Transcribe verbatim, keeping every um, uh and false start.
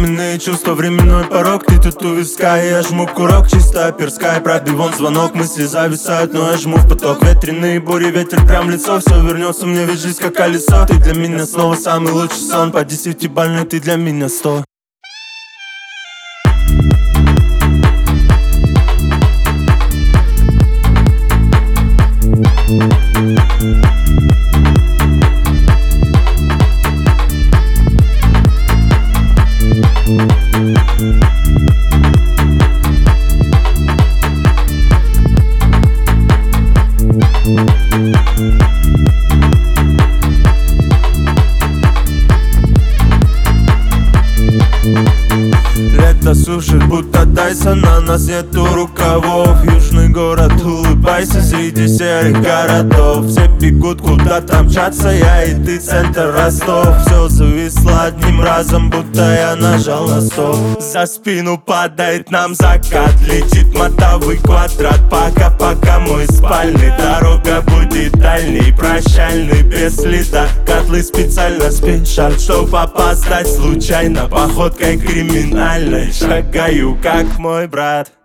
Временные чувства, временной порог. Ты тут у виска, и я жму курок. Чисто оперская, пробей вон звонок. Мысли зависают, но я жму в поток. Ветреные бури, ветер прям в лицо. Все вернется мне, ведь жизнь как колесо. Ты для меня снова самый лучший сон. По десятибалльной ты для меня сто. Лето сушит, будто Тайсон, на нас нету рукавов. Южный город, улыбайся среди серых городов. Все бегут куда-то мчаться, я и ты, центр Ростов. Все зависло одним разом, будто я нажал на стоп. За спину падает нам закат, летит мотовый квадрат. Пока-пока мой спальный, дорога будет дальней, прощальный, без следа. Котлы специально спешат, чтоб опоздать случайно. Походкой криминальной шагаю, как мой брат.